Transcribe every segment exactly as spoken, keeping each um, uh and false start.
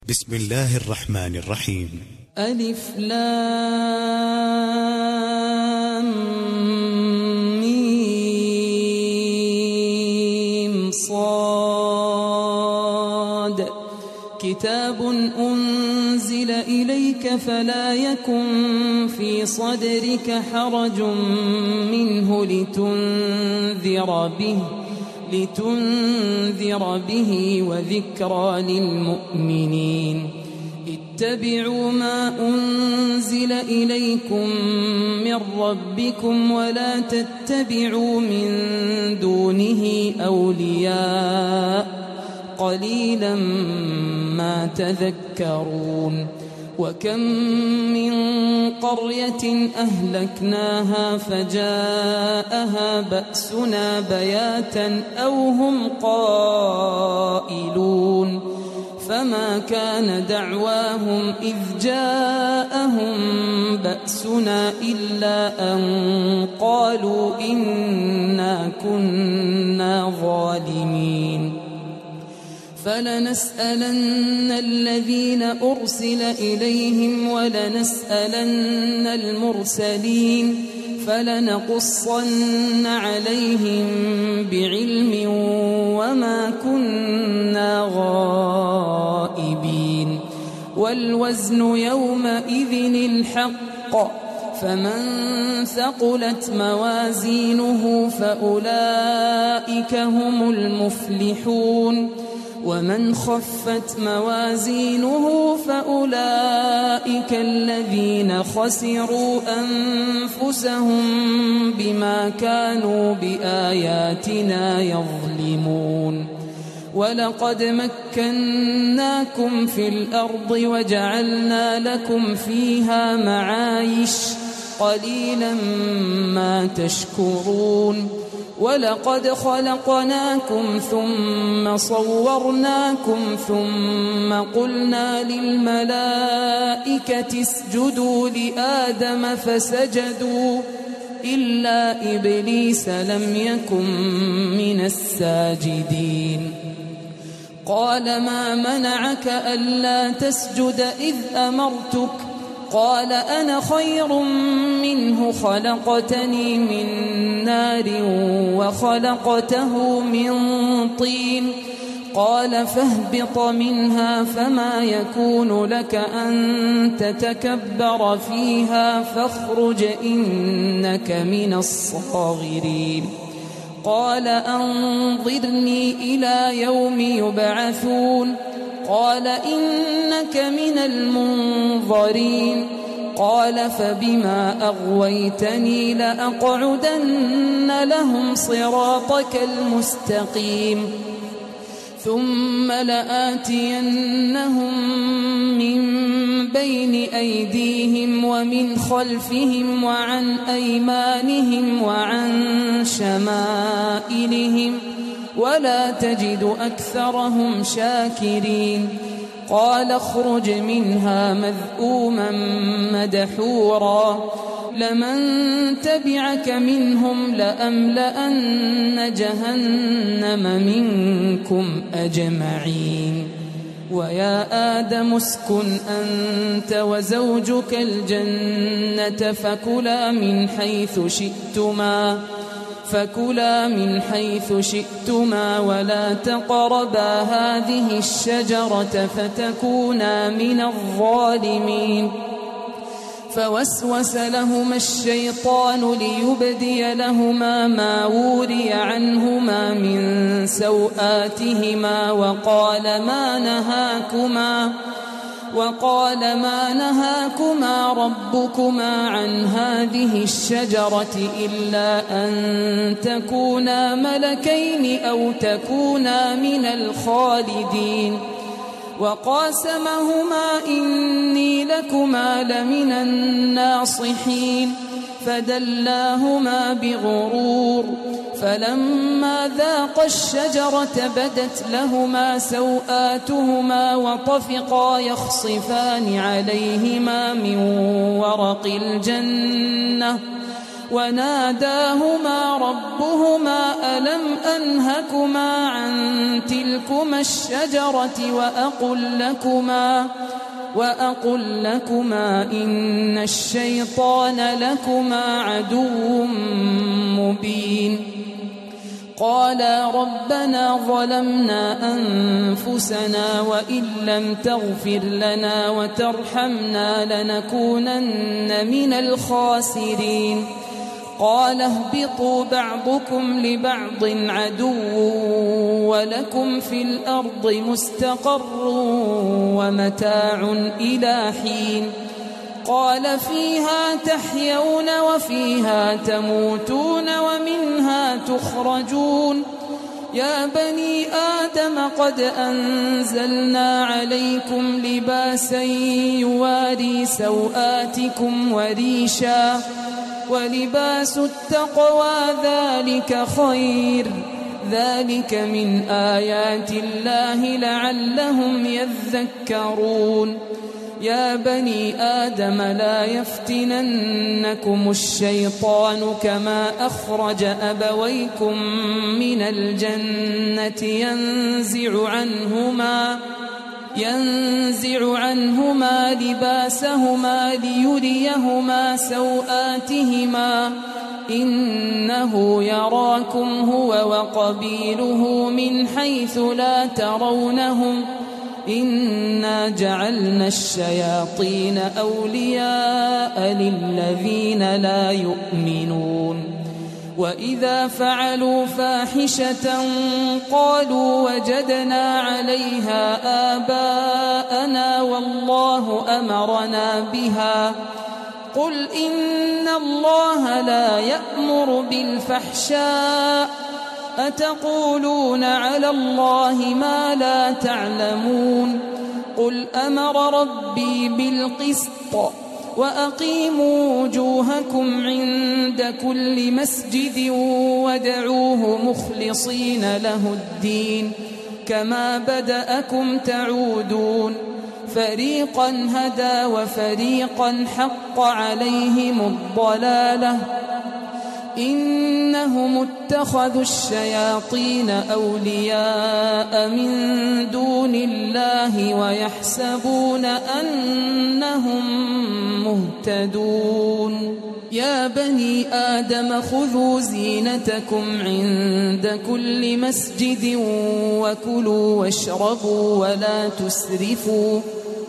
بسم الله الرحمن الرحيم. ألف لام ميم صاد كتاب أنزل إليك فلا يكن في صدرك حرج منه لتنذر به لتنذر به وذكرى للمؤمنين. اتبعوا ما أنزل إليكم من ربكم ولا تتبعوا من دونه أولياء قليلا ما تذكرون. وكم من قرية أهلكناها فجاءها بأسنا بياتا أو هم قائلون فما كان دعواهم إذ جاءهم بأسنا إلا أن قالوا إنا كنا ظالمين. فلنسألن الذين أرسل إليهم ولنسألن المرسلين فلنقصن عليهم بعلم وما كنا غائبين. والوزن يومئذ الحق فمن ثقلت موازينه فأولئك هم المفلحون ومن خفت موازينه فأولئك الذين خسروا أنفسهم بما كانوا بآياتنا يظلمون. ولقد مكناكم في الأرض وجعلنا لكم فيها معايش قليلا ما تشكرون. ولقد خلقناكم ثم صورناكم ثم قلنا للملائكة اسجدوا لآدم فسجدوا إلا إبليس لم يكن من الساجدين. قال ما منعك ألا تسجد إذ أمرتك؟ قال أنا خير منه خلقتني من نار وخلقته من طين. قال فاهبط منها فما يكون لك أن تتكبر فيها فاخرج إنك من الصاغرين. قال أنظرني إلى يوم يبعثون. قال إنك من المنظرين. قال فبما أغويتني لأقعدن لهم صراطك المستقيم ثم لآتينهم من بين أيديهم ومن خلفهم وعن أيمانهم وعن شمائلهم ولا تجد أكثرهم شاكرين. قال اخرج منها مذءوما مدحورا لمن تبعك منهم لأملأن جهنم منكم أجمعين. ويا آدم اسكن أنت وزوجك الجنة فكلا من حيث شئتما فكلا من حيث شئتما ولا تقربا هذه الشجرة فتكونا من الظالمين. فوسوس لهما الشيطان ليبدي لهما ما وري عنهما من سوآتهما وقال ما نهاكما وقال ما نهاكما ربكما عن هذه الشجرة إلا أن تكونا ملكين أو تكونا من الخالدين. وقاسمهما إني لكما لمن الناصحين فدلاهما بغرور فلما ذاقا الشجرة بدت لهما سوآتهما وطفقا يخصفان عليهما من ورق الجنة وناداهما ربهما ألم أنهكما عن تلكما الشجرة وأقل لكما وأقل لكما إن الشيطان لكما عدو مبين قالا ربنا ظلمنا أنفسنا وإن لم تغفر لنا وترحمنا لنكونن من الخاسرين قال اهبطوا بعضكم لبعض عدو ولكم في الأرض مستقر ومتاع إلى حين قال فيها تحيون وفيها تموتون ومنها تخرجون يا بني آدم قد أنزلنا عليكم لباسا يواري سوآتكم وريشا ولباس التقوى ذلك خير ذلك من آيات الله لعلهم يذكرون يا بني آدم لا يفتننكم الشيطان كما أخرج أبويكم من الجنة ينزع عنهما ينزع عنهما لباسهما ليريهما سوآتهما إنه يراكم هو وقبيله من حيث لا ترونهم إنا جعلنا الشياطين أولياء للذين لا يؤمنون وإذا فعلوا فاحشة قالوا وجدنا عليها آباءنا والله أمرنا بها قل إن الله لا يأمر بالفحشاء أتقولون على الله ما لا تعلمون قل أمر ربي بالقسط وأقيموا وجوهكم عند كل مسجد وادعوه مخلصين له الدين كما بدأكم تعودون فريقا هدى وفريقا حق عليهم الضلالة إنهم اتخذوا الشياطين أولياء من دون الله ويحسبون أنهم مهتدون يا بني آدم خذوا زينتكم عند كل مسجد وكلوا واشربوا ولا تسرفوا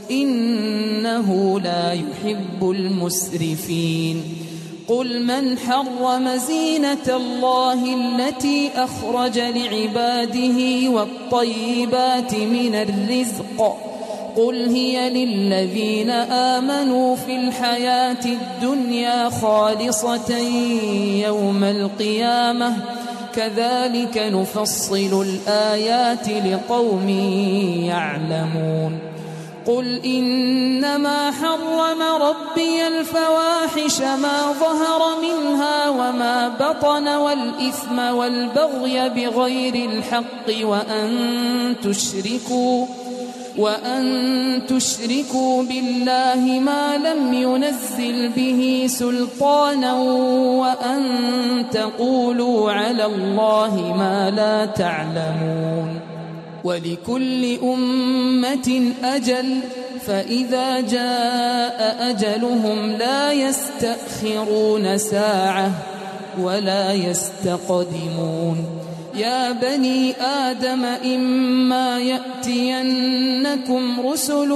إنه لا يحب المسرفين قل من حرم زينة الله التي أخرج لعباده والطيبات من الرزق قل هي للذين آمنوا في الحياة الدنيا خالصة يوم القيامة كذلك نفصل الآيات لقوم يعلمون قل إنما حرم ربي الفواحش ما ظهر منها وما بطن والإثم والبغي بغير الحق وأن تشركوا وأن تشركوا بالله ما لم ينزل به سلطانا وأن تقولوا على الله ما لا تعلمون ولكل أمة أجل فإذا جاء أجلهم لا يستأخرون ساعة ولا يستقدمون يا بني آدم إما يأتينكم رسل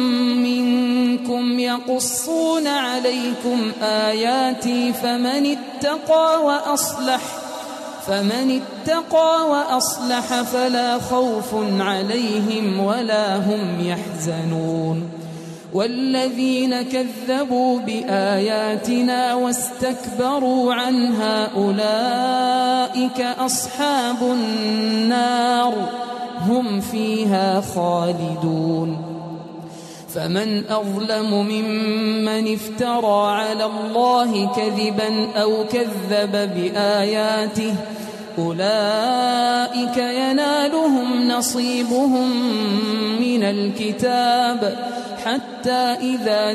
منكم يقصون عليكم آياتي فمن اتقى وأصلح فمن اتقى وأصلح فلا خوف عليهم ولا هم يحزنون والذين كذبوا بآياتنا واستكبروا عنها أولئك أصحاب النار هم فيها خالدون فمن أظلم ممن افترى على الله كذبا أو كذب بآياته أولئك ينالهم نصيبهم من الكتاب حتى إذا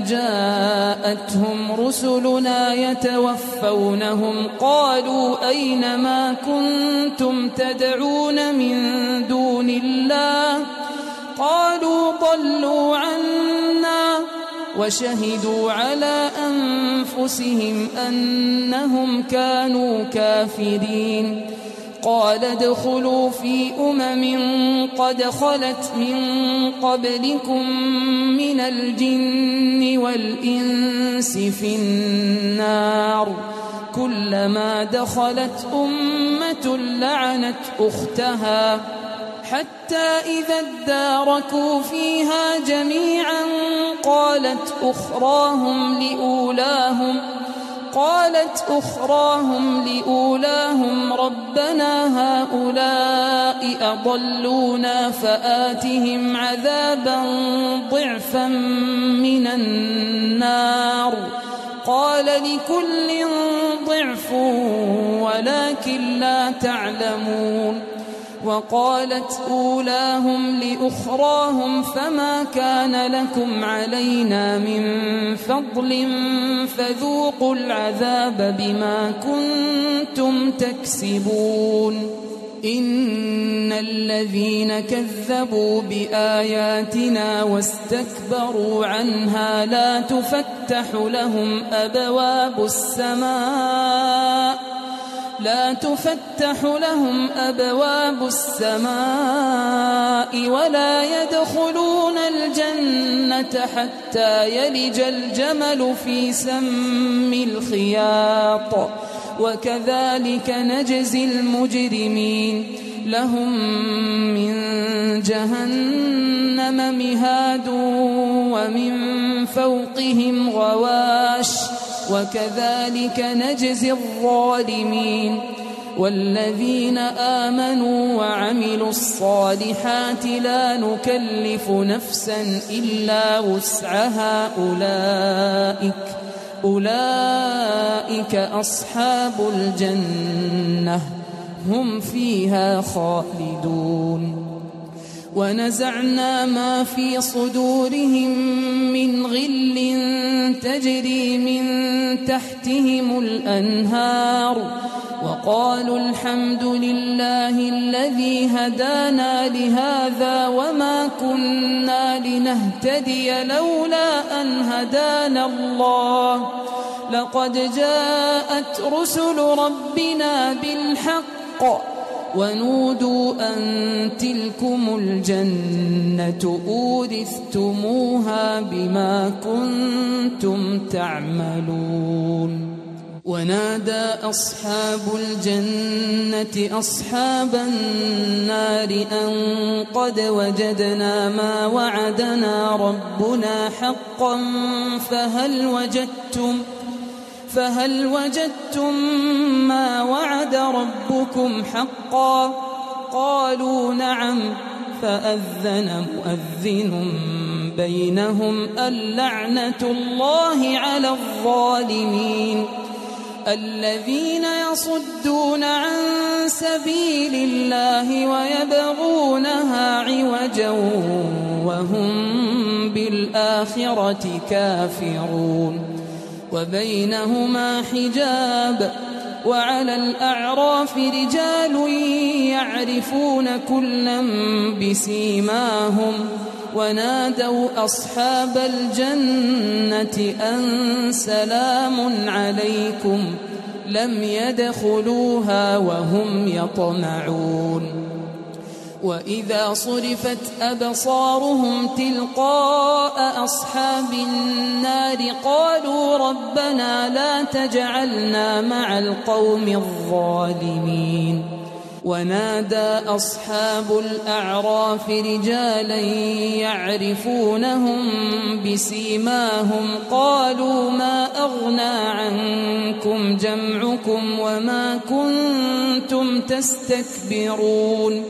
جاءتهم رسلنا يتوفونهم قالوا أين ما كنتم تدعون من دون الله قالوا ضلوا عنا وشهدوا على أنفسهم أنهم كانوا كافرين قال ادخلوا في أمم قد خلت من قبلكم من الجن والإنس في النار كلما دخلت أمة لعنت أختها حتى إذا اداركوا فيها جميعا قالت أخراهم لأولاهم قالت أخراهم لأولاهم ربنا هؤلاء أضلونا فآتهم عذابا ضعفا من النار قال لكل ضعف ولكن لا تعلمون وقالت أولاهم لأخراهم فما كان لكم علينا من فضل فذوقوا العذاب بما كنتم تكسبون إن الذين كذبوا بآياتنا واستكبروا عنها لا تفتح لهم أبواب السماء لا تفتح لهم أبواب السماء ولا يدخلون الجنة حتى يلج الجمل في سم الخياط وكذلك نجزي المجرمين لهم من جهنم مهاد ومن فوقهم غواش وكذلك نجزي الظالمين والذين آمنوا وعملوا الصالحات لا نكلف نفسا إلا وسعها أولئك أولئك أصحاب الجنة هم فيها خالدون ونزعنا ما في صدورهم من غل تجري من تحتهم الأنهار وقالوا الحمد لله الذي هدانا لهذا وما كنا لنهتدي لولا أن هدانا الله لقد جاءت رسل ربنا بالحق ونودوا أن تلكم الجنة أورثتموها بما كنتم تعملون ونادى أصحاب الجنة أصحاب النار أن قد وجدنا ما وعدنا ربنا حقا فهل وجدتم فهل وجدتم ما وعد ربكم حقا قالوا نعم فأذن مؤذن بينهم اللعنة الله على الظالمين الذين يصدون عن سبيل الله ويبغونها عوجا وهم بالآخرة كافرون وبينهما حجاب وعلى الأعراف رجال يعرفون كلا بسيماهم ونادوا أصحاب الجنة أن سلام عليكم لم يدخلوها وهم يطمعون وإذا صرفت أبصارهم تلقاء أصحاب النار قالوا ربنا لا تجعلنا مع القوم الظالمين ونادى أصحاب الأعراف رجالا يعرفونهم بسيماهم قالوا ما أغنى عنكم جمعكم وما كنتم تستكبرون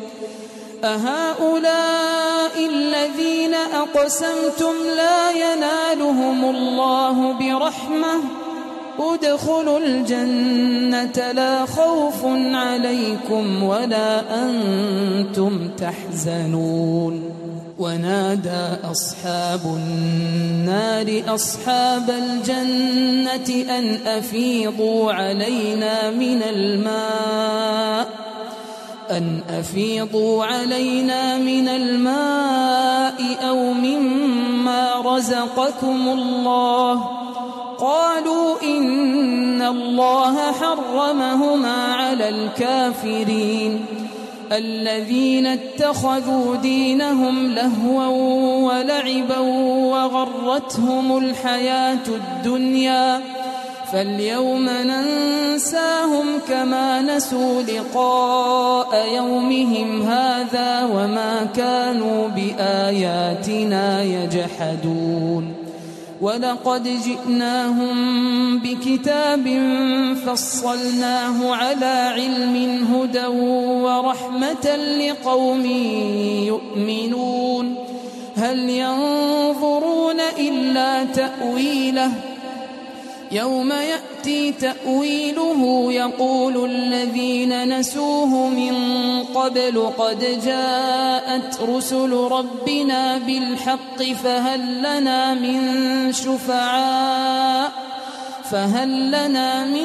أهؤلاء الذين أقسمتم لا ينالهم الله برحمة ادخلوا الجنة لا خوف عليكم ولا أنتم تحزنون. ونادى أصحاب النار أصحاب الجنة أن أفيضوا علينا من الماء أن أفيضوا علينا من الماء أو مما رزقكم الله. قالوا إن الله حرمهما على الكافرين الذين اتخذوا دينهم لهوا ولعبا وغرتهم الحياة الدنيا فاليوم ننساهم كما نسوا لقاء يومهم هذا وما كانوا بآياتنا يجحدون. ولقد جئناهم بكتاب فصلناه على علم هدى ورحمة لقوم يؤمنون. هل ينظرون إلا تأويله يوم يأتي تأويله يقول الذين نسوه من قبل قد جاءت رسل ربنا بالحق فهل لنا من شفعاء فهل لنا من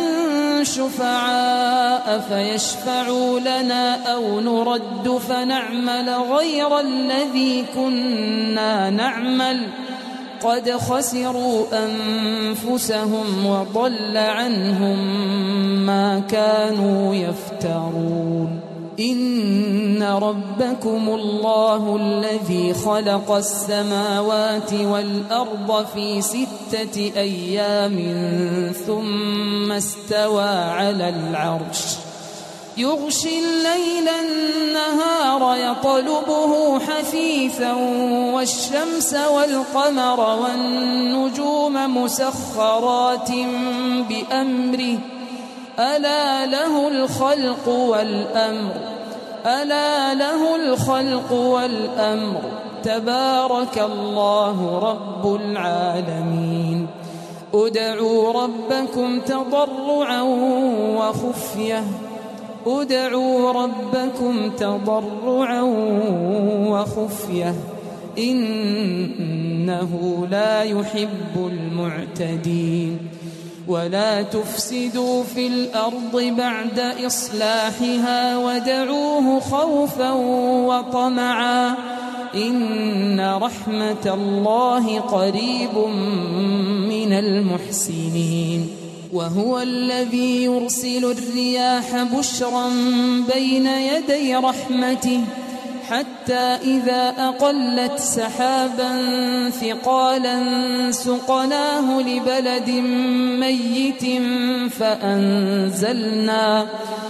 شفعاء فيشفعوا لنا أو نرد فنعمل غير الذي كنا نعمل قد خسروا أنفسهم وضل عنهم ما كانوا يفترون. إن ربكم الله الذي خلق السماوات والأرض في ستة أيام ثم استوى على العرش يغشي الليل النهار يطلبه حثيثا والشمس والقمر والنجوم مسخرات بأمره ألا له الخلق والأمر ألا له الخلق والأمر تبارك الله رب العالمين. ادعوا ربكم تضرعا وخفية ادعوا ربكم تضرعا وخفية إنه لا يحب المعتدين. ولا تفسدوا في الأرض بعد إصلاحها ودعوه خوفا وطمعا إن رحمة الله قريب من المحسنين. وهو الذي يرسل الرياح بشرا بين يدي رحمته حتى إذا أقلت سحابا ثقالا سقناه لبلد ميت فأنزلنا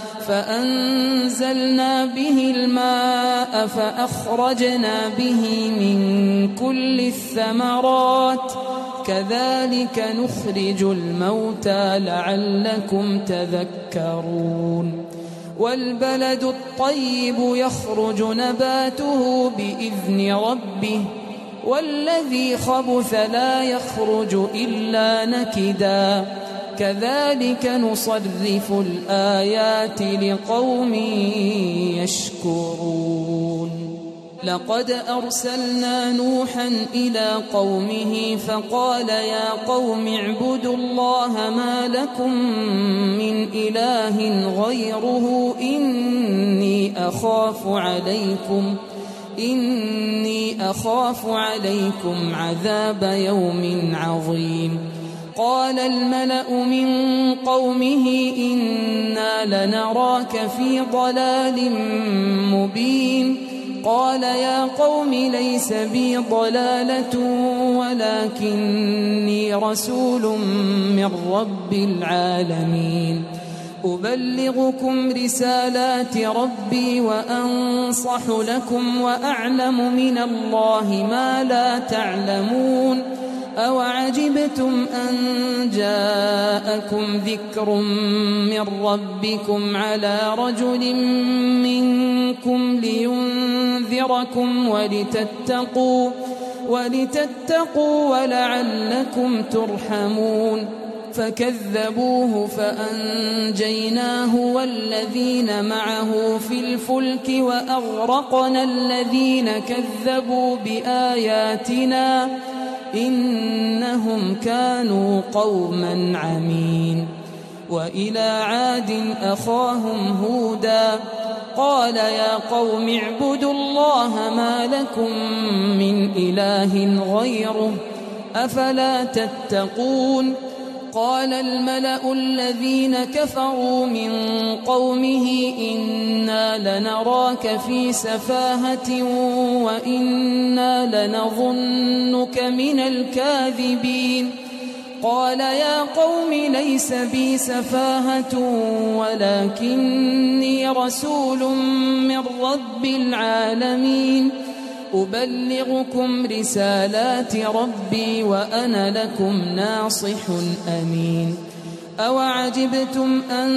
فأنزلنا به الماء فأخرجنا به من كل الثمرات كذلك نخرج الموتى لعلكم تذكرون. والبلد الطيب يخرج نباته بإذن ربه والذي خبث لا يخرج إلا نكدا كذلك نصرف الآيات لقوم يشكرون. لقد أرسلنا نوحا إلى قومه فقال يا قوم اعبدوا الله ما لكم من إله غيره إني أخاف عليكم إني أخاف عليكم عذاب يوم عظيم. قال الملأ من قومه إنا لنراك في ضلال مبين. قال يا قوم ليس بي ضلالة ولكني رسول من رب العالمين أبلغكم رسالات ربي وأنصح لكم وأعلم من الله ما لا تعلمون. أوعجبتم أن جاءكم ذكر من ربكم على رجل منكم لينذركم ولتتقوا ولتتقوا ولعلكم ترحمون. فكذبوه فأنجيناه والذين معه في الفلك وأغرقنا الذين كذبوا بآياتنا إنهم كانوا قوما عمين. وإلى عاد أخاهم هودا قال يا قوم اعبدوا الله ما لكم من إله غيره أفلا تتقون. قال الملأ الذين كفروا من قومه إنا لنراك في سفاهة وإنا لنظنك من الكاذبين. قال يا قوم ليس بي سفاهة ولكني رسول من رب العالمين أبلغكم رسالات ربي وأنا لكم ناصح أمين. أوعجبتم أن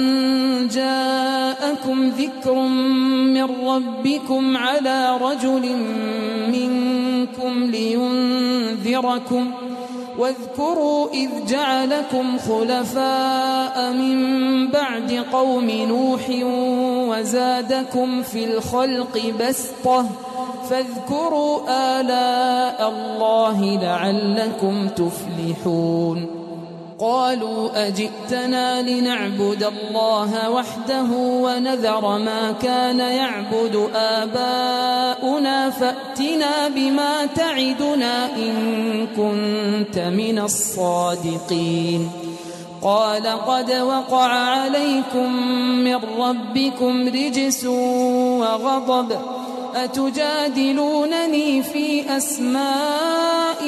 جاءكم ذكر من ربكم على رجل منكم لينذركم واذكروا إذ جعلكم خلفاء من بعد قوم نوح وزادكم في الخلق بسطة فاذكروا آلاء الله لعلكم تفلحون. قالوا أجئتنا لنعبد الله وحده ونذر ما كان يعبد آباؤنا فأتنا بما تعدنا إن كنت من الصادقين. قال قد وقع عليكم من ربكم رجس وغضب أتجادلونني في أسماء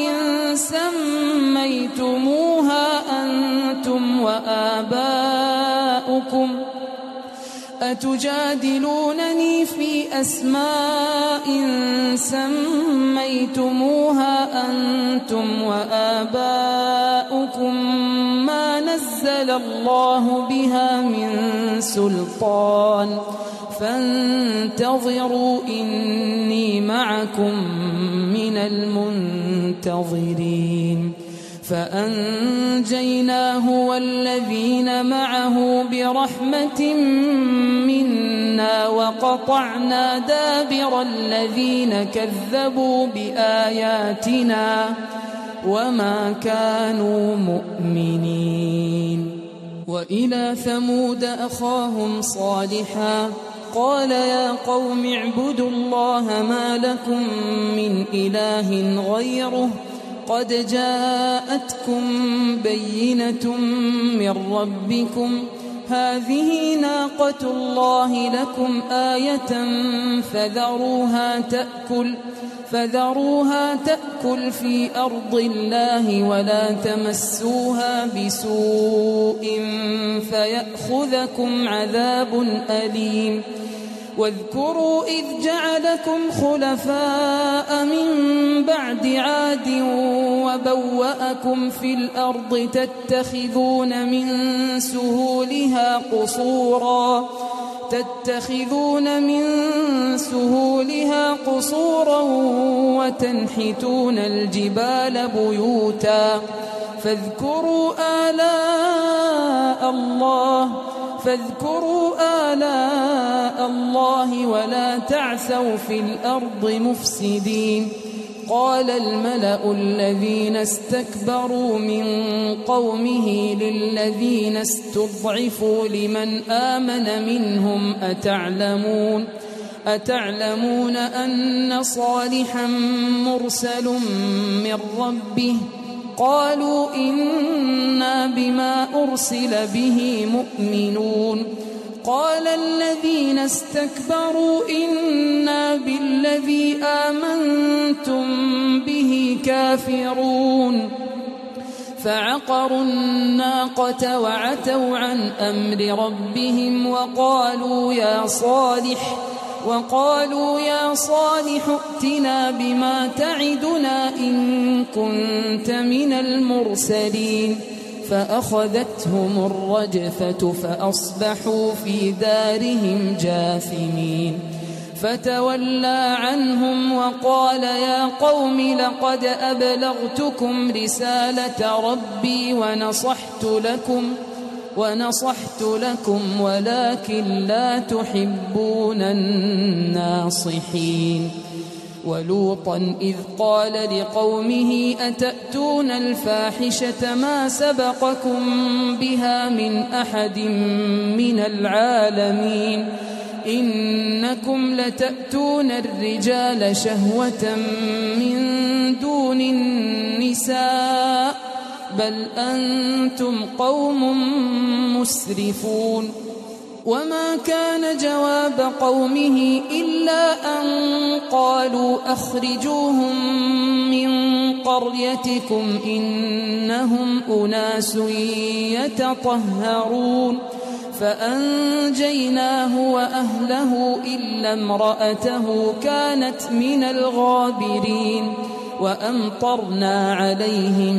سميتموها أنتم وآباؤكم أتجادلونني في أسماء سميتموها أنتم وآباؤكم ما نزل الله بها من سلطان فانتظروا إني معكم من المنتظرين. فأنجيناه والذين معه برحمة منا وقطعنا دابر الذين كذبوا بآياتنا وما كانوا مؤمنين. وإلى ثمود أخاهم صالحا قال يا قوم اعبدوا الله ما لكم من إله غيره قد جاءتكم بينة من ربكم هذه ناقة الله لكم آية فذروها تأكل فذروها تأكل في أرض الله ولا تمسوها بسوء فيأخذكم عذاب أليم. واذكروا إذ جعلكم خلفاء من بعد عاد وبوأكم في الأرض تتخذون من سهولها قصورا تتخذون من سهولها قصورا وتنحتون الجبال بيوتا فاذكروا آلاء الله فاذكروا آلاء الله ولا تعثوا في الأرض مفسدين. قال الملأ الذين استكبروا من قومه للذين استضعفوا لمن آمن منهم أتعلمون أتعلمون أن صالحا مرسل من ربه قالوا إنا بما أرسل به مؤمنون. قال الذين استكبروا إنا بالذي آمنتم به كافرون فعقروا الناقة وعتوا عن أمر ربهم وقالوا يا صالح وقالوا يا صالح ائتنا بما تعدنا إن كنت من المرسلين فأخذتهم الرجفة فأصبحوا في دارهم جاثمين. فتولى عنهم وقال يا قوم لقد أبلغتكم رسالة ربي ونصحت لكم ونصحت لكم ولكن لا تحبون الناصحين. ولوطا إذ قال لقومه أتأتون الفاحشة ما سبقكم بها من أحد من العالمين إنكم لتأتون الرجال شهوة من دون النساء بل أنتم قوم مسرفون. وما كان جواب قومه إلا أن قالوا أخرجوهم من قريتكم إنهم أناس يتطهرون. فأنجيناه وأهله إلا امرأته كانت من الغابرين وأمطرنا عليهم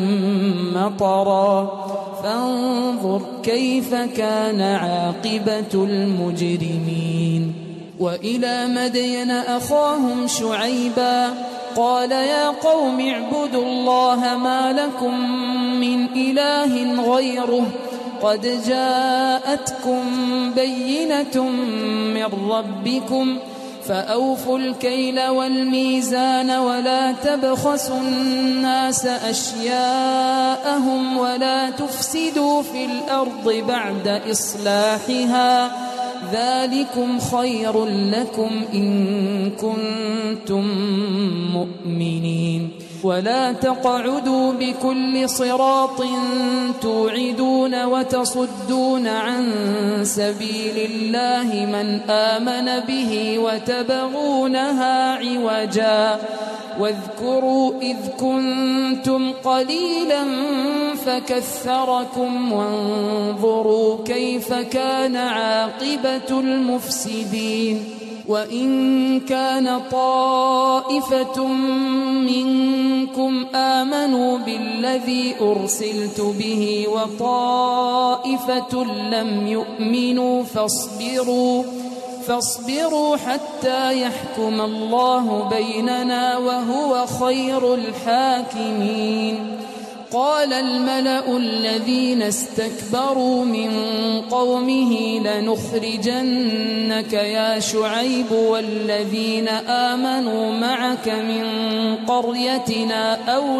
مطرا فانظر كيف كان عاقبة المجرمين. وإلى مدين أخاهم شعيبا قال يا قوم اعبدوا الله ما لكم من إله غيره قد جاءتكم بينة من ربكم فأوفوا الكيل والميزان ولا تبخسوا الناس أشياءهم ولا تفسدوا في الأرض بعد إصلاحها ذلكم خير لكم إن كنتم مؤمنين. ولا تقعدوا بكل صراط توعدون وتصدون عن سبيل الله من آمن به وتبغونها عوجا واذكروا إذ كنتم قليلا فكثركم وانظروا كيف كان عاقبة المفسدين. وإن كان طائفة منكم آمنوا بالذي أرسلت به وطائفة لم يؤمنوا فاصبروا فاصبروا حتى يحكم الله بيننا وهو خير الحاكمين. قال الملأ الذين استكبروا من قومه لنخرجنك يا شعيب والذين آمنوا معك من قريتنا أو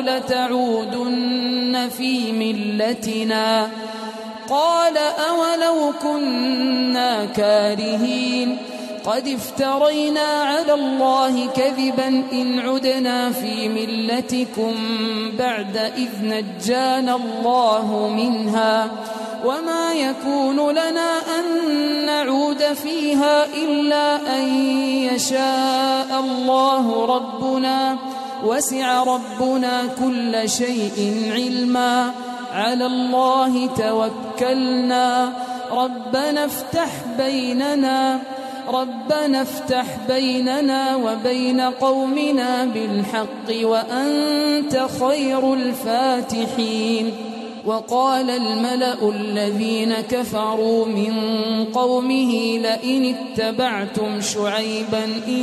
لتعودن في ملتنا قال أولو كنا كارهين قد افترينا على الله كذبا إن عدنا في ملتكم بعد إذ نجانا الله منها وما يكون لنا أن نعود فيها إلا أن يشاء الله ربنا وسع ربنا كل شيء علما على الله توكلنا ربنا افتح بيننا ربنا افتح بيننا وبين قومنا بالحق وأنت خير الفاتحين. وقال الملأ الذين كفروا من قومه لئن اتبعتم شعيبا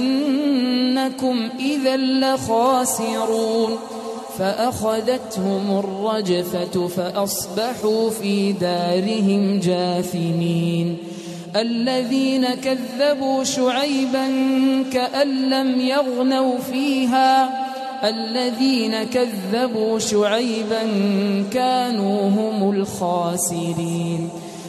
إنكم إذا لخاسرون فأخذتهم الرجفة فأصبحوا في دارهم جاثمين. الذين كذبوا شعيبا كأن لم يغنوا فيها الذين كذبوا شعيبا كانوا هم الخاسرين.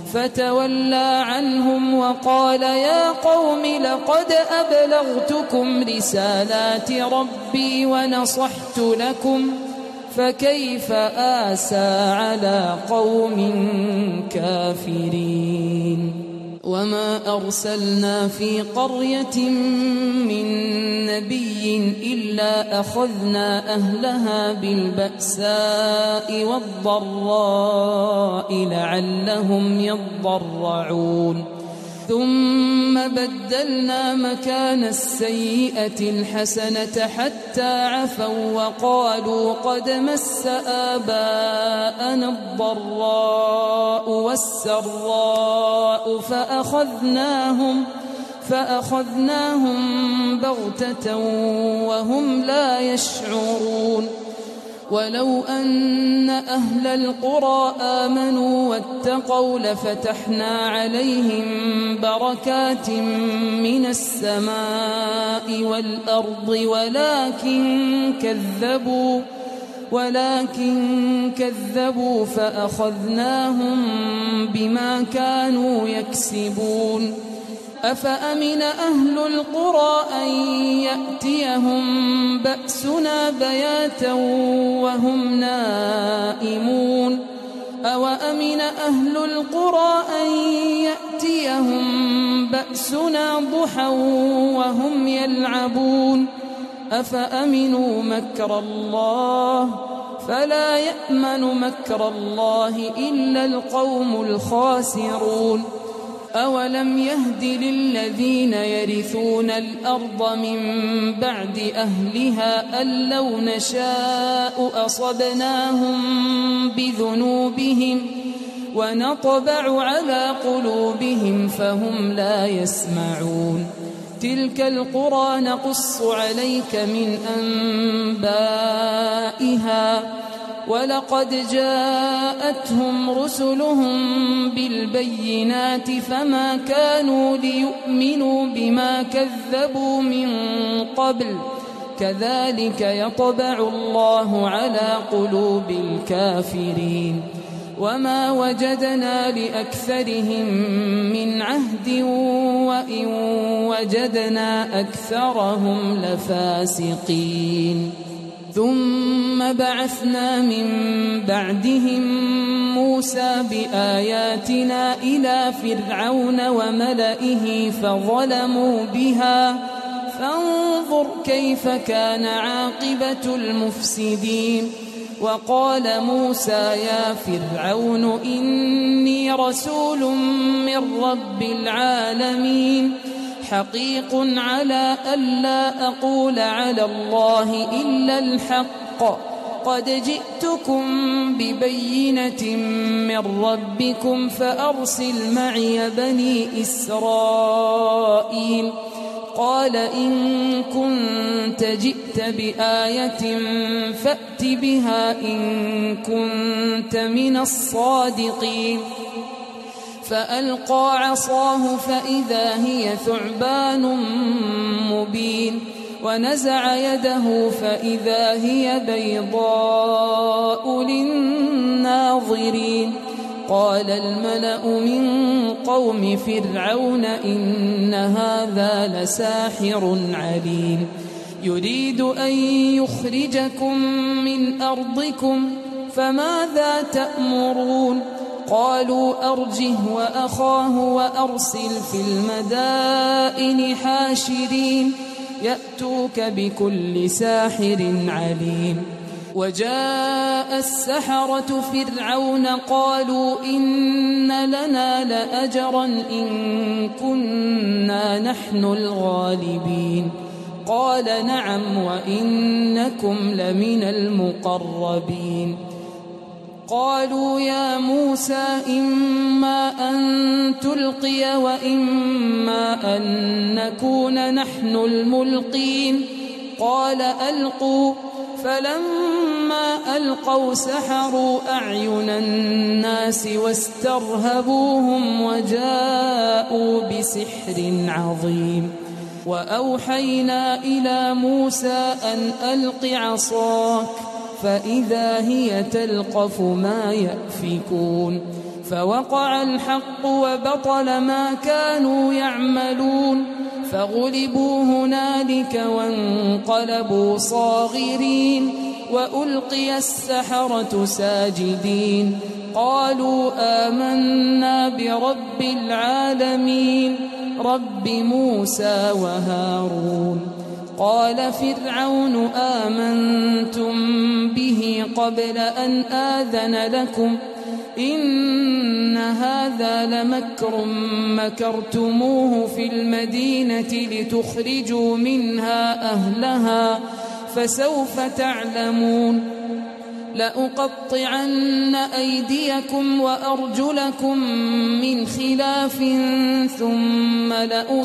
فتولى عنهم وقال يا قوم لقد أبلغتكم رسالات ربي ونصحت لكم فكيف آسى على قوم كافرين. وما أرسلنا في قرية من نبي إلا أخذنا أهلها بالبأساء والضراء لعلهم يضرعون ثم بدلنا مكان السيئة الحسنة حتى عفوا وقالوا قد مس آباءنا الضراء والسراء فأخذناهم فأخذناهم بغتة وهم لا يشعرون ولو أن أهل القرى آمنوا واتقوا لفتحنا عليهم بركات من السماء والأرض ولكن كذبوا ولكن كذبوا فأخذناهم بما كانوا يكسبون أفأمن أهل القرى أن يأتيهم بأسنا بياتا وهم نائمون أوأمن أهل القرى أن يأتيهم بأسنا ضحى وهم يلعبون أفأمنوا مكر الله فلا يأمن مكر الله إلا القوم الخاسرون أولم يهد للذين يرثون الأرض من بعد أهلها أن لو نشاء أصبناهم بذنوبهم ونطبع على قلوبهم فهم لا يسمعون تلك القرى نقص عليك من أنبائها ولقد جاءتهم رسلهم بالبينات فما كانوا ليؤمنوا بما كذبوا من قبل كذلك يطبع الله على قلوب الكافرين وما وجدنا لأكثرهم من عهد وإن وجدنا أكثرهم لفاسقين ثم بعثنا من بعدهم موسى بآياتنا إلى فرعون وملئه فظلموا بها فانظر كيف كان عاقبة المفسدين وقال موسى يا فرعون إني رسول من رب العالمين حقيق على ألا أقول على الله إلا الحق قد جئتكم ببينة من ربكم فأرسل معي بني إسرائيل قال إن كنت جئت بآية فأت بها إن كنت من الصادقين فألقى عصاه فإذا هي ثعبان مبين ونزع يده فإذا هي بيضاء للناظرين قال الملأ من قوم فرعون إن هذا لساحر عليم يريد أن يخرجكم من أرضكم فماذا تأمرون قالوا أرجه وأخاه وأرسل في المدائن حاشرين يأتوك بكل ساحر عليم وجاء السحرة فرعون قالوا إن لنا لأجرا إن كنا نحن الغالبين قال نعم وإنكم لمن المقربين قالوا يا موسى إما أن تلقي وإما أن نكون نحن الملقين قال ألقوا فلما ألقوا سحروا أعين الناس واسترهبوهم وجاءوا بسحر عظيم وأوحينا إلى موسى أن ألق عصاك فإذا هي تلقف ما يأفكون فوقع الحق وبطل ما كانوا يعملون فغلبوا هنالك وانقلبوا صاغرين وألقي السحرة ساجدين قالوا آمنا برب العالمين رب موسى وهارون قال فرعون آمنتم به قبل أن آذن لكم إن هذا لمكر مكرتموه في المدينة لتخرجوا منها أهلها فسوف تعلمون لأقطعن أيديكم وأرجلكم من خلاف ثم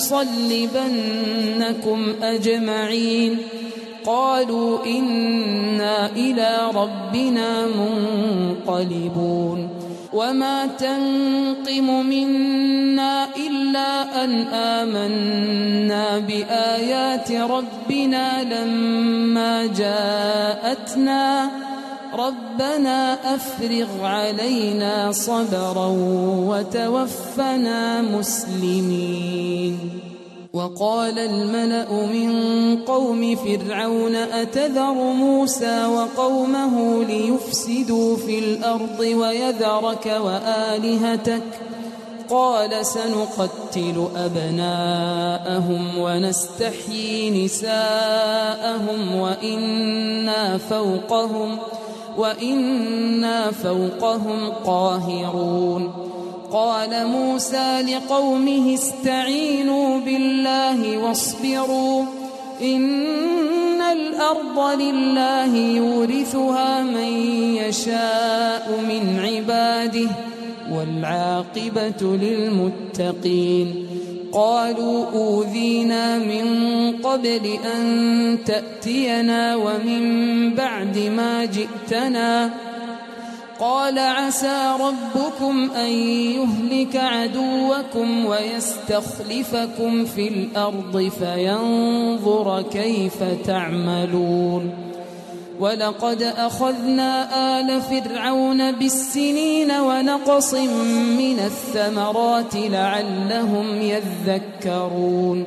لأصلبنكم أجمعين قالوا إنا إلى ربنا منقلبون وما تنقم منا إلا أن آمنا بآيات ربنا لما جاءتنا ربنا أفرغ علينا صبرا وتوفنا مسلمين. وقال الملأ من قوم فرعون أتذر موسى وقومه ليفسدوا في الأرض ويذرك وآلهتك قال سنقتل أبناءهم ونستحيي نساءهم وإنا فوقهم وإنا فوقهم قاهرون. قال موسى لقومه استعينوا بالله واصبروا إن الأرض لله يورثها من يشاء من عباده والعاقبة للمتقين. قالوا أوذينا من قبل أن تأتينا ومن بعد ما جئتنا قال عسى ربكم أن يهلك عدوكم ويستخلفكم في الأرض فينظر كيف تعملون. ولقد أخذنا آل فرعون بالسنين ونقص من الثمرات لعلهم يذكرون.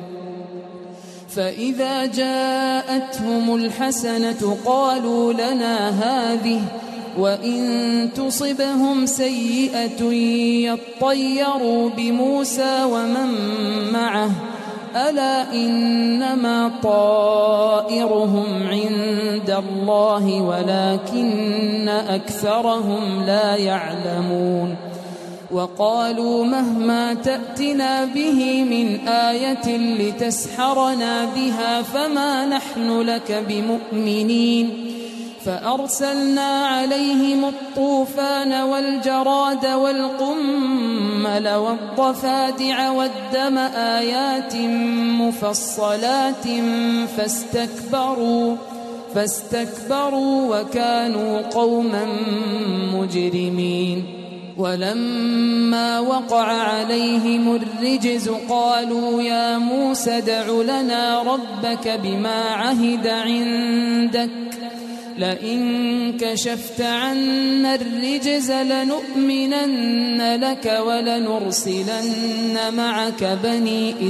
فإذا جاءتهم الحسنة قالوا لنا هذه وإن تصبهم سيئة يطيروا بموسى ومن معه ألا إنما طائرهم عند الله ولكن أكثرهم لا يعلمون. وقالوا مهما تأتنا به من آية لتسحرنا بها فما نحن لك بمؤمنين. فأرسلنا عليهم الطوفان والجراد والقمل والضفادع والدم آيات مفصلات فاستكبروا فاستكبروا وكانوا قوما مجرمين. ولما وقع عليهم الرجز قالوا يا موسى ادع لنا ربك بما عهد عندك لئن كشفت عنا الرجز لنؤمنن لك ولنرسلن معك بني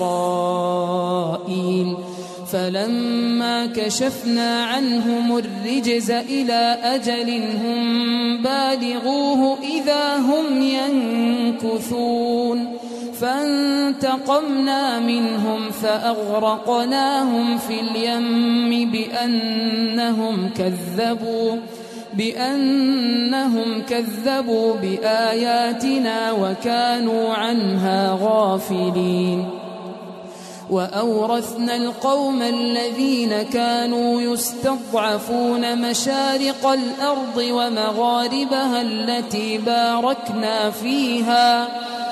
إسرائيل. فلما كشفنا عنهم الرجز إلى أجل هم بالغوه إذا هم ينكثون. فانتقمنا منهم فأغرقناهم في اليم بأنهم كذبوا بأنهم كذبوا بآياتنا وكانوا عنها غافلين. وأورثنا القوم الذين كانوا يستضعفون مشارق الأرض ومغاربها التي باركنا فيها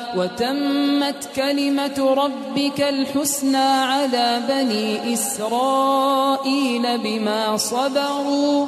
وتمت كلمة ربك الحسنى على بني إسرائيل بما صبروا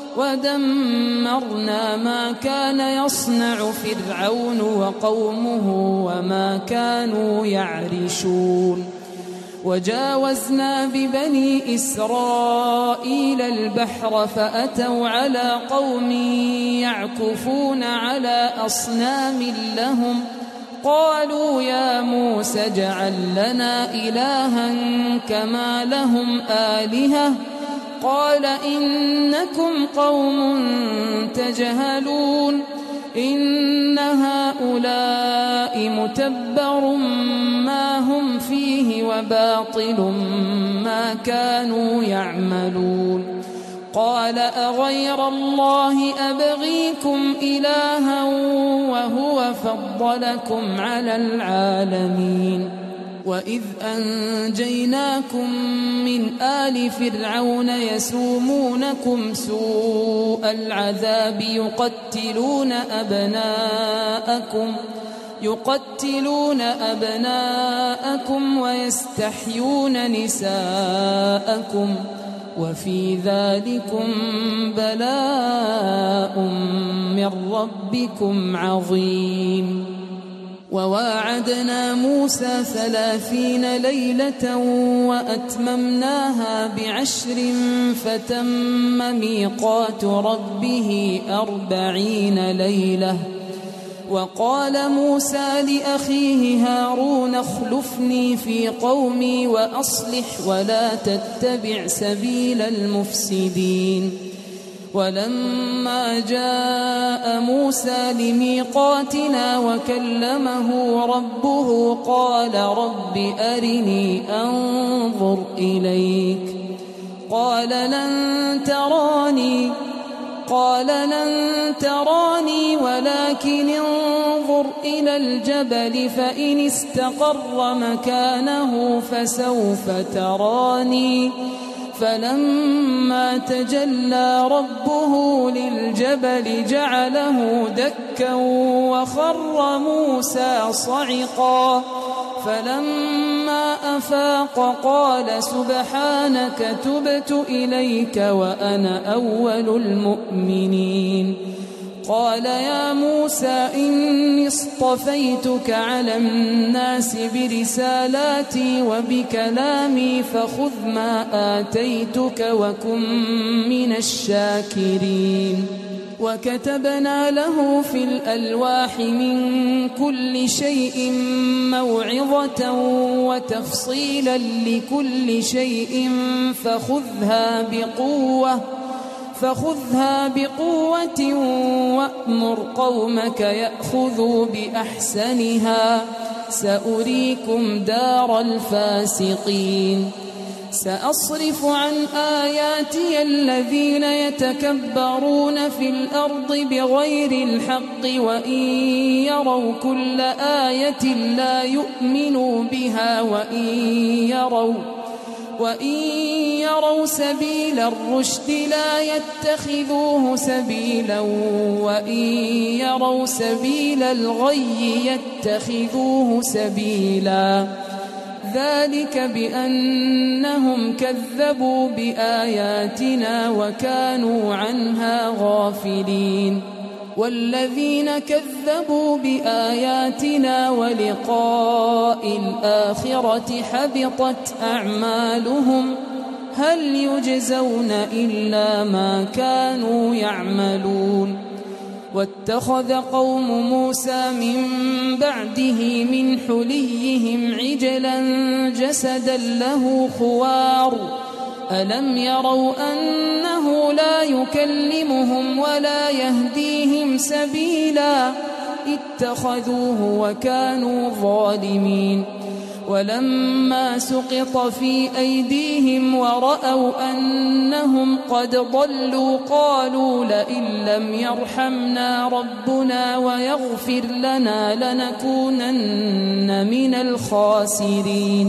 ودمرنا ما كان يصنع فرعون وقومه وما كانوا يعرشون. وجاوزنا ببني إسرائيل البحر فأتوا على قوم يعكفون على أصنام لهم قالوا يا موسى اجعل لنا إلها كما لهم آلهة قال إنكم قوم تجهلون إن هؤلاء متبر ما هم فيه وباطل ما كانوا يعملون. قال أغير الله أبغيكم إلها وهو فضلكم على العالمين وإذ أنجيناكم من آل فرعون يسومونكم سوء العذاب يقتلون أبناءكم يقتلون أبناءكم ويستحيون نساءكم وفي ذلكم بلاء من ربكم عظيم. وواعدنا موسى ثلاثين ليلة وأتممناها بعشر فتم ميقات ربه أربعين ليلة. وقال موسى لأخيه هارون اخلفني في قومي وأصلح ولا تتبع سبيل المفسدين. ولما جاء موسى لميقاتنا وكلمه ربه قال رب أرني أنظر إليك قال لن تراني قال لن تراني ولكن انظر إلى الجبل فإن استقر مكانه فسوف تراني. فلما تجلى ربه للجبل جعله دكا وخر موسى صعقا. فلما أفاق قال سبحانك تبت إليك وأنا أول المؤمنين. قال يا موسى إني اصطفيتك على الناس برسالاتي وبكلامي فخذ ما آتيتك وكن من الشاكرين. وكتبنا له في الألواح من كل شيء موعظة وتفصيلا لكل شيء فخذها بقوة فخذها بقوة وأمر قومك يأخذوا بأحسنها سأريكم دار الفاسقين. سأصرف عن آياتي الذين يتكبرون في الأرض بغير الحق وإن يروا كل آية لا يؤمنوا بها وإن يروا وإن يروا سبيل الرشد لا يتخذوه سبيلا وإن يروا سبيل الغي يتخذوه سبيلا. ذلك بأنهم كذبوا بآياتنا وكانوا عنها غافلين. والذين كذبوا بآياتنا ولقاء الآخرة حبطت أعمالهم هل يجزون إلا ما كانوا يعملون. واتخذ قوم موسى من بعده من حليهم عجلا جسدا له خوار ألم يروا أنه لا يكلمهم ولا يهديهم سبيلا اتخذوه وكانوا ظالمين. ولما سقط في أيديهم ورأوا أنهم قد ضلوا قالوا لئن لم يرحمنا ربنا ويغفر لنا لنكونن من الخاسرين.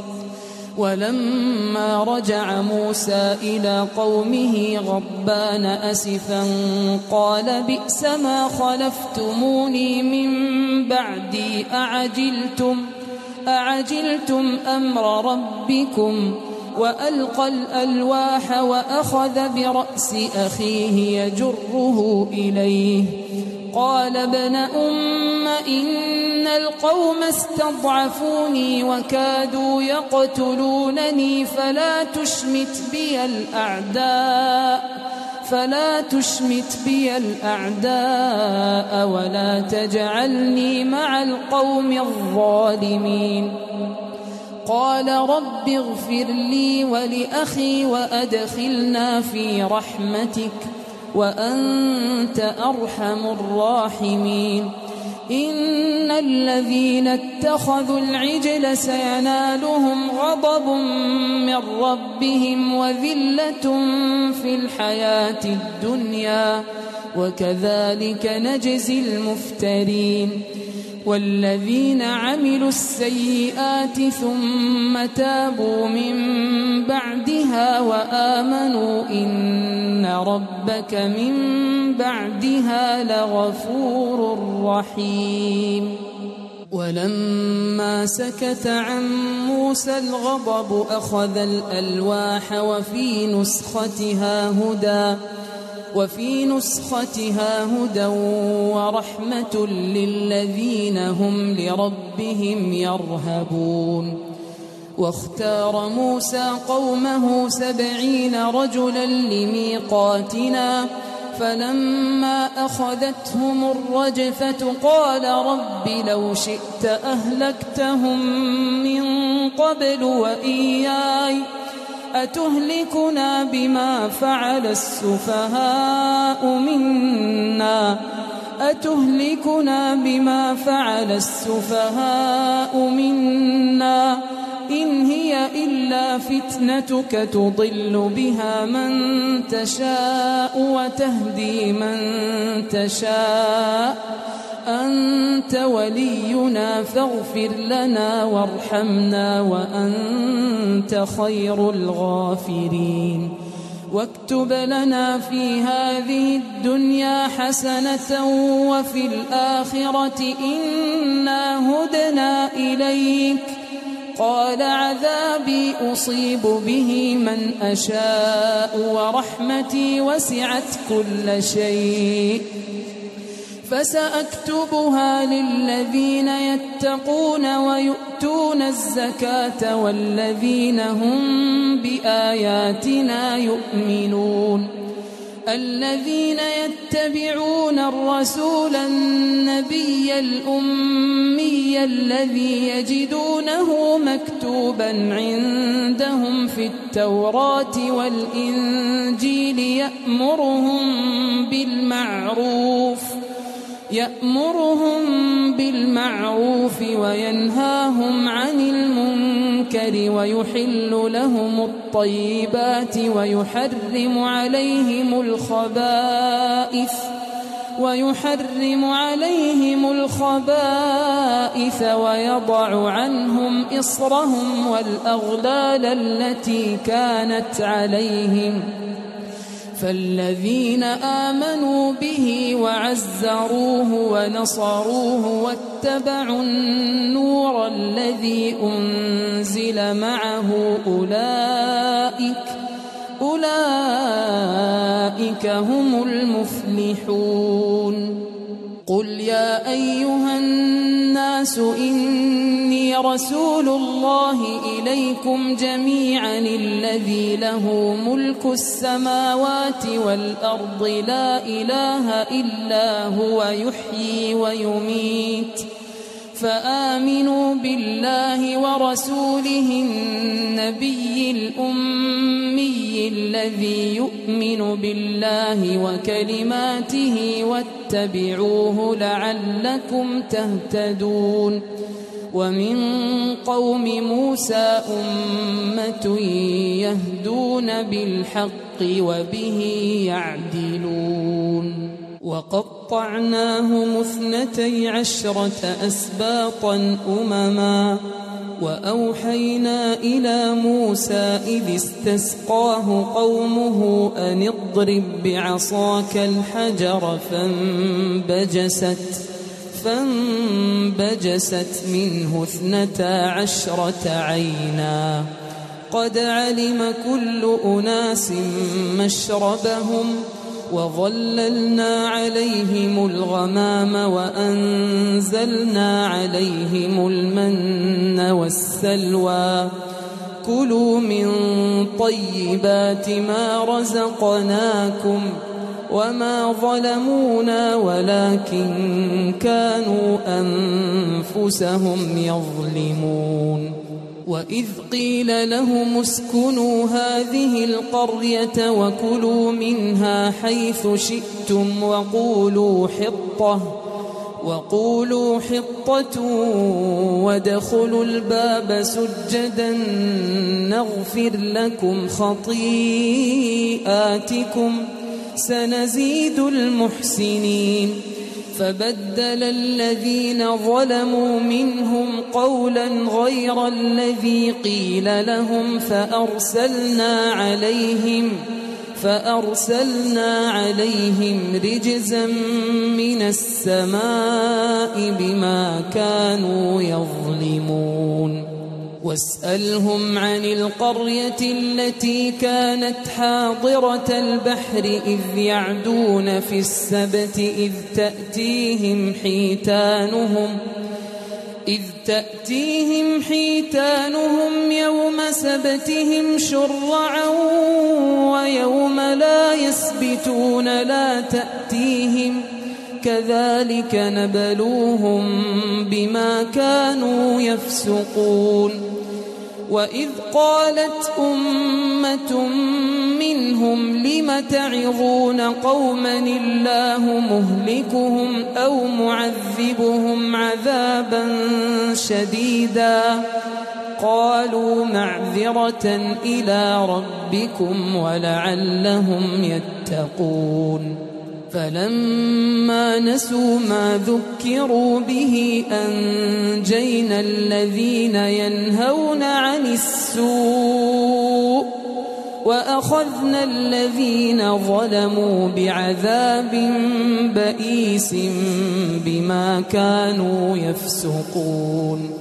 ولما رجع موسى إلى قومه غضبان أسفا قال بئس ما خلفتموني من بعدي أعجلتم أعجلتم أمر ربكم. وألقى الألواح وأخذ برأس أخيه يجره إليه قال ابن أم إن القوم استضعفوني وكادوا يقتلونني فلا تشمت بي الأعداء فلا تشمت بي الأعداء ولا تجعلني مع القوم الظالمين. قال رب اغفر لي ولأخي وأدخلنا في رحمتك وأنت أرحم الراحمين. إن الذين اتخذوا العجل سينالهم غضب من ربهم وذلة في الحياة الدنيا وكذلك نجزي المفترين. والذين عملوا السيئات ثم تابوا من بعدها وآمنوا إن ربك من بعدها لغفور رحيم. ولما سكت عن موسى الغضب أخذ الألواح وفي نسختها هدى وفي نسختها هدى ورحمة للذين هم لربهم يرهبون. واختار موسى قومه سبعين رجلا لميقاتنا فلما أخذتهم الرجفة قال رب لو شئت أهلكتهم من قبل وإياي أتهلكنا بما فعل السفهاء منا أتهلكنا بما فعل السفهاء منا إن هي إلا فتنتك تضل بها من تشاء وتهدي من تشاء أنت ولينا فاغفر لنا وارحمنا وأنت خير الغافرين. واكتب لنا في هذه الدنيا حسنة وفي الآخرة إنا هدنا إليك قال عذابي أصيب به من أشاء ورحمتي وسعت كل شيء فسأكتبها للذين يتقون ويؤتون الزكاة والذين هم بآياتنا يؤمنون. الذين يتبعون الرسول النبي الأمي الذي يجدونه مكتوبا عندهم في التوراة والإنجيل يأمرهم بالمعروف يأمرهم بالمعروف وينهاهم عن المنكر ويحل لهم الطيبات ويحرم عليهم الخبائث ويحرم عليهم الخبائث ويضع عنهم إصرهم والأغلال التي كانت عليهم. فالذين آمنوا به وعزروه ونصروه واتبعوا النور الذي أنزل معه أولئك أولئك هم المفلحون. قل يا أيها الناس إني رسول الله إليكم جميعا الذي له ملك السماوات والأرض لا إله إلا هو يحيي ويميت فآمنوا بالله ورسوله النبي الأمي الذي يؤمن بالله وكلماته واتبعوه لعلكم تهتدون. ومن قوم موسى أمة يهدون بالحق وبه يعدلون. وقطعناهم اثنتي عشرة أسباطا أمما وأوحينا إلى موسى إذ استسقاه قومه أن اضرب بعصاك الحجر فانبجست فانبجست منه اثنتا عشرة عينا قد علم كل أناس مشربهم وظللنا عليهم الغمام وأنزلنا عليهم المن والسلوى كلوا من طيبات ما رزقناكم وما ظلمونا ولكن كانوا أنفسهم يظلمون. وإذ قيل لهم اسكنوا هذه القرية وكلوا منها حيث شئتم وقولوا حطة وقولوا حطة وادخلوا الباب سجدا نغفر لكم خطيئاتكم سنزيد المحسنين. فبدل الذين ظلموا منهم قولا غير الذي قيل لهم فأرسلنا عليهم فأرسلنا عليهم رجزا من السماء بما كانوا يظلمون واسألهم عن القرية التي كانت حاضرة البحر إذ يعدون في السبت إذ تأتيهم حيتانهم إذ تأتيهم حيتانهم يوم سبتهم شرعا ويوم لا يسبتون لا تأتيهم كذلك نبلوهم بما كانوا يفسقون وإذ قالت أمة منهم لم تعظون قوما الله مهلكهم أو معذبهم عذابا شديدا قالوا معذرة إلى ربكم ولعلهم يتقون فلما نسوا ما ذكروا به أنجينا الذين ينهون عن السوء وأخذنا الذين ظلموا بعذاب بئيس بما كانوا يفسقون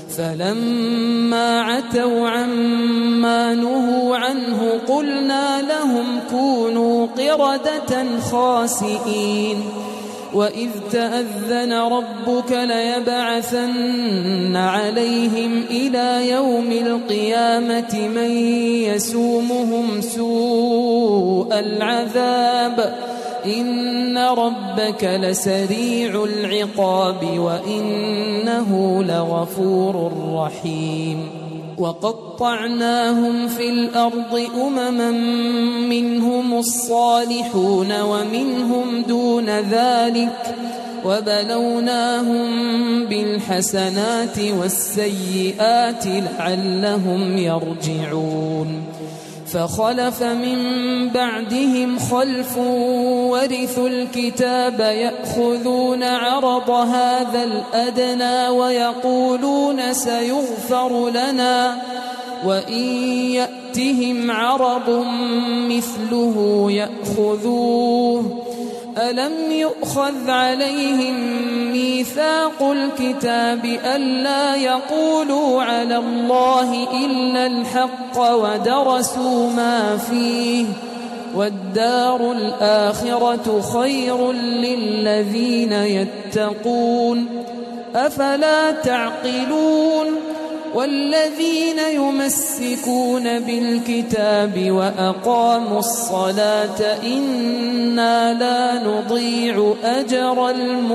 فلما عتوا عما نهوا عنه قلنا لهم كونوا قردة خاسئين وإذ تأذن ربك ليبعثن عليهم إلى يوم القيامة من يسومهم سوء العذاب إن ربك لسريع العقاب وإنه لغفور رحيم وقطعناهم في الأرض أمما منهم الصالحون ومنهم دون ذلك وبلوناهم بالحسنات والسيئات لعلهم يرجعون فخلف من بعدهم خلف ورثوا الكتاب يأخذون عرض هذا الأدنى ويقولون سيغفر لنا وإن يأتهم عرض مثله يأخذوه ألم يؤخذ عليهم ميثاق الكتاب ألا يقولوا على الله إلا الحق ودرسوا ما فيه والدار الآخرة خير للذين يتقون أفلا تعقلون والذين يمسكون بالكتاب وأقاموا الصلاة إنا لا نضيع أجر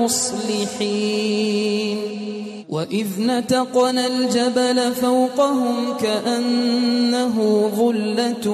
المصلحين وإذ نتقنا الجبل فوقهم كأنه ظلة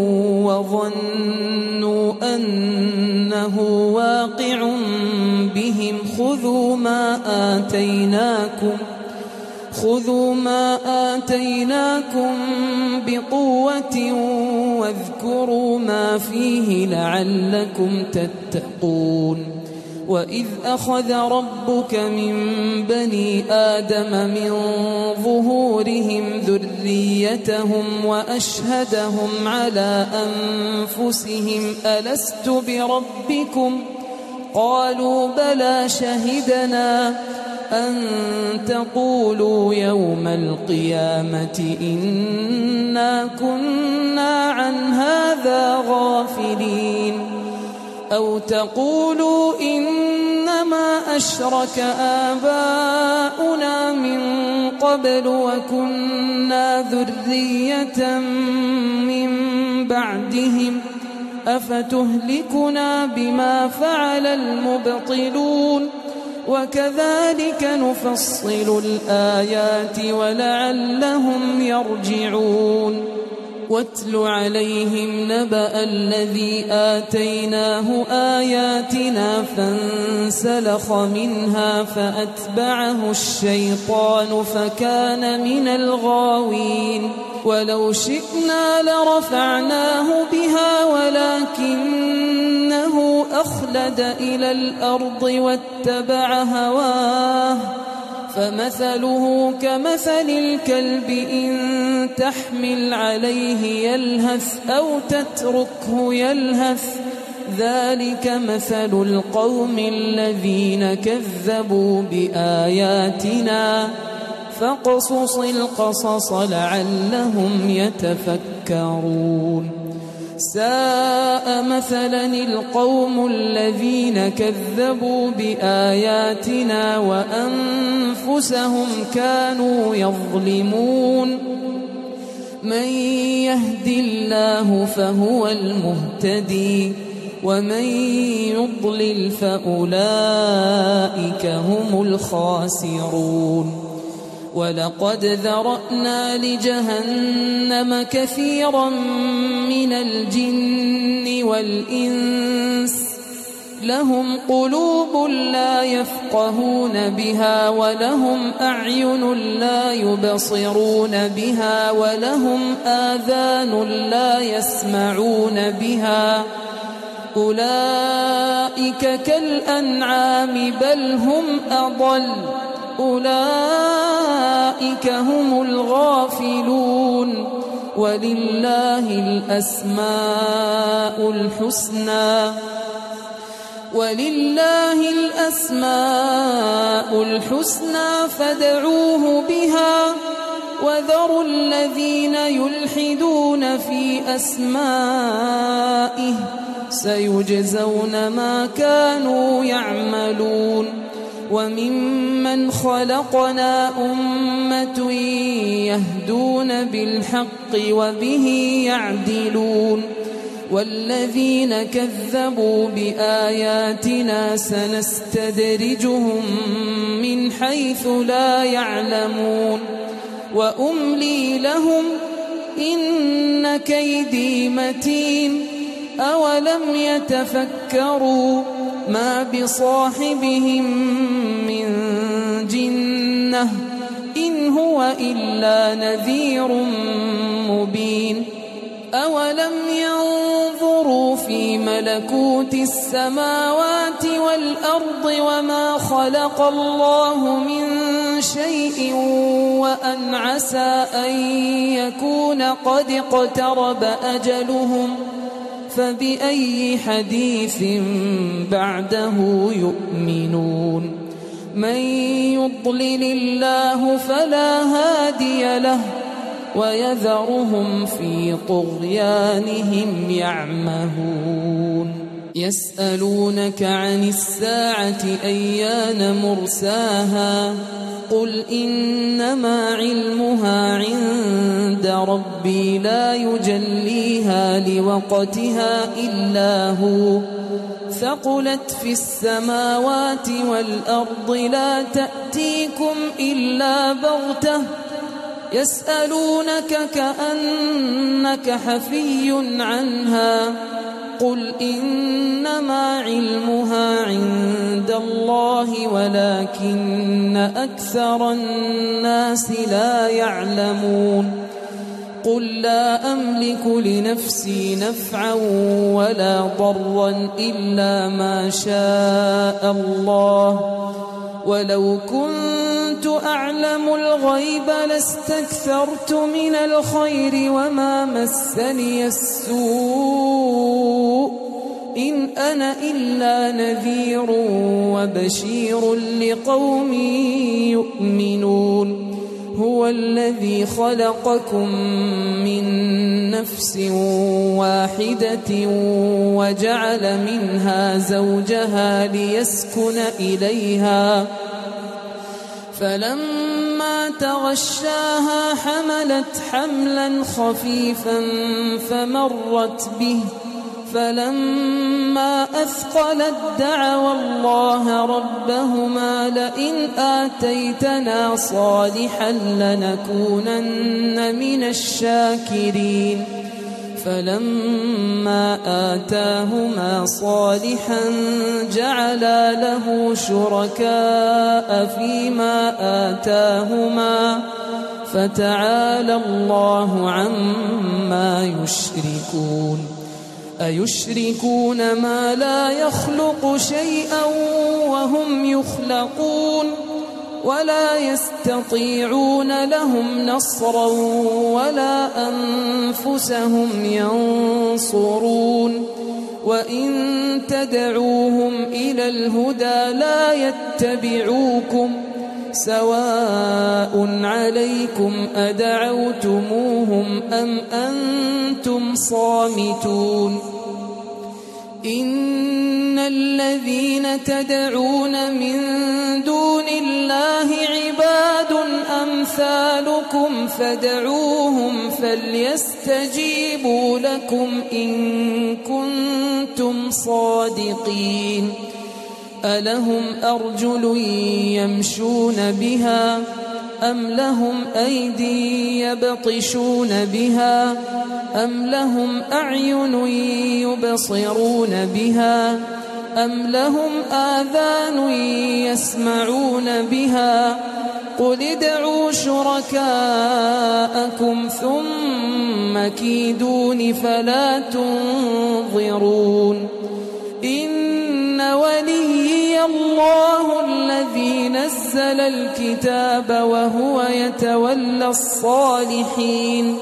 وظنوا أنه واقع بهم خذوا ما آتيناكم خذوا ما آتيناكم بقوة واذكروا ما فيه لعلكم تتقون وإذ أخذ ربك من بني آدم من ظهورهم ذريتهم وأشهدهم على أنفسهم ألست بربكم قالوا بلى شهدنا أن تقولوا يوم القيامة إنا كنا عن هذا غافلين أو تقولوا إنما أشرك آباؤنا من قبل وكنا ذرية من بعدهم أفتهلكنا بما فعل المبطلون وكذلك نفصل الآيات ولعلهم يرجعون واتل عليهم نبأ الذي آتيناه آياتنا فانسلخ منها فأتبعه الشيطان فكان من الغاوين ولو شئنا لرفعناه بها ولكنه أخلد إلى الأرض واتبع هواه فمثله كمثل الكلب إن تحمل عليه يلهث أو تتركه يلهث ذلك مثل القوم الذين كذبوا بآياتنا فاقصص القصص لعلهم يتفكرون ساء مثلا القوم الذين كذبوا بآياتنا وأنفسهم كانوا يظلمون من يهد الله فهو المهتدي ومن يضلل فأولئك هم الخاسرون ولقد ذرأنا لجهنم كثيرا من الجن والإنس لهم قلوب لا يفقهون بها ولهم أعين لا يبصرون بها ولهم آذان لا يسمعون بها أولئك كالأنعام بل هم أضل أولئك هم الغافلون ولله الأسماء الحسنى ولله الأسماء الحسنى فادعوه بها وذروا الذين يلحدون في أسمائه سيجزون ما كانوا يعملون وممن خلقنا أمة يهدون بالحق وبه يعدلون والذين كذبوا بآياتنا سنستدرجهم من حيث لا يعلمون وأملي لهم إن كيدي متين أولم يتفكروا ما بصاحبهم من جنة إن هو إلا نذير مبين أولم ينظروا في ملكوت السماوات والأرض وما خلق الله من شيء وأن عسى أن يكون قد اقترب أجلهم فبأي حديث بعده يؤمنون من يضلل الله فلا هادي له ويذرهم في طغيانهم يعمهون يسألونك عن الساعة أيان مرساها قل إنما علمها عند ربي لا يجليها لوقتها إلا هو ثقلت في السماوات والأرض لا تأتيكم إلا بغتة يسألونك كأنك حفي عنها قل إنما علمها عند الله ولكن أكثر الناس لا يعلمون قل لا أملك لنفسي نفعا ولا ضرا إلا ما شاء الله ولو كنت أعلم الغيب لاستكثرت من الخير وما مسني السوء إن أنا إلا نذير وبشير لقوم يؤمنون هو الذي خلقكم من نفس واحدة وجعل منها زوجها ليسكن إليها فلما تغشاها حملت حملا خفيفا فمرت به فلما أثقلت دعوا الله ربهما لئن آتيتنا صالحا لنكونن من الشاكرين فلما آتاهما صالحا جعلا له شركاء فيما آتاهما فتعالى الله عما يشركون أيشركون ما لا يخلق شيئا وهم يخلقون ولا يستطيعون لهم نصرا ولا أنفسهم ينصرون وإن تدعوهم إلى الهدى لا يتبعوكم سواء عليكم أدعوتموهم أم أنتم صامتون إن الذين تدعون من دون الله عباد أمثالكم فادعوهم فليستجيبوا لكم إن كنتم صادقين ألهم أرجل يمشون بها أم لهم أيدي يبطشون بها أم لهم أعين يبصرون بها أم لهم آذان يسمعون بها قل ادعوا شركاءكم ثم كيدون فلا تنظرون إن وليي الله الذي نزل الكتاب وهو يتولى الصالحين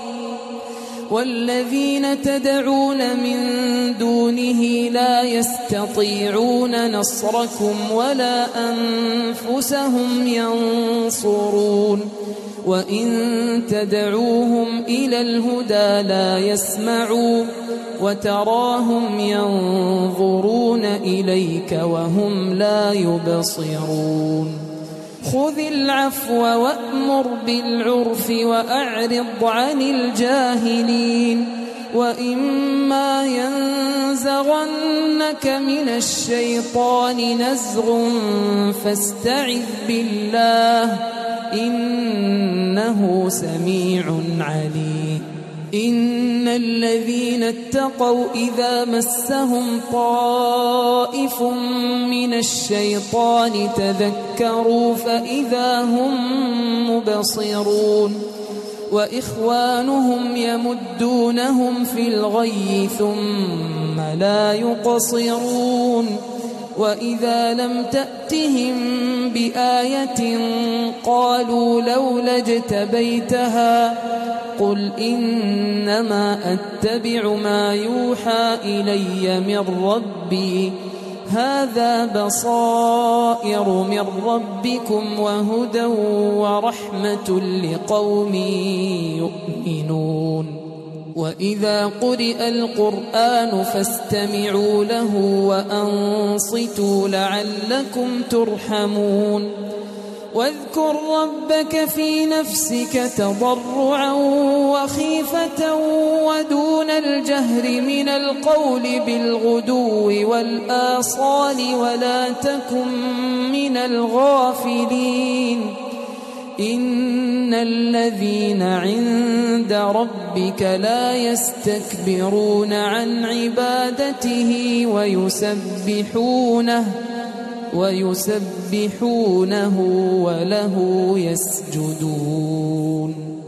والذين تدعون من دونه لا يستطيعون نصركم ولا أنفسهم ينصرون وإن تدعوهم إلى الهدى لا يسمعوا وتراهم ينظرون إليك وهم لا يبصرون خذ العفو وأمر بالعرف وأعرض عن الجاهلين وإما ينزغنك من الشيطان نزغ فاستعذ بالله إنه سميع عليم إن الذين اتقوا إذا مسهم طائف من الشيطان تذكروا فإذا هم مبصرون وإخوانهم يمدونهم في الغي ثم لا يقصرون وإذا لم تأتهم بآية قالوا لولا اجتبيتها قل إنما أتبع ما يوحى إلي من ربي هذا بصائر من ربكم وهدى ورحمة لقوم يؤمنون وإذا قرئ القرآن فاستمعوا له وأنصتوا لعلكم ترحمون واذكر ربك في نفسك تضرعا وخيفة ودون الجهر من القول بالغدو والآصال ولا تكن من الغافلين إن الذين عند ربك لا يستكبرون عن عبادته ويسبحونه ويسبحونه وله يسجدون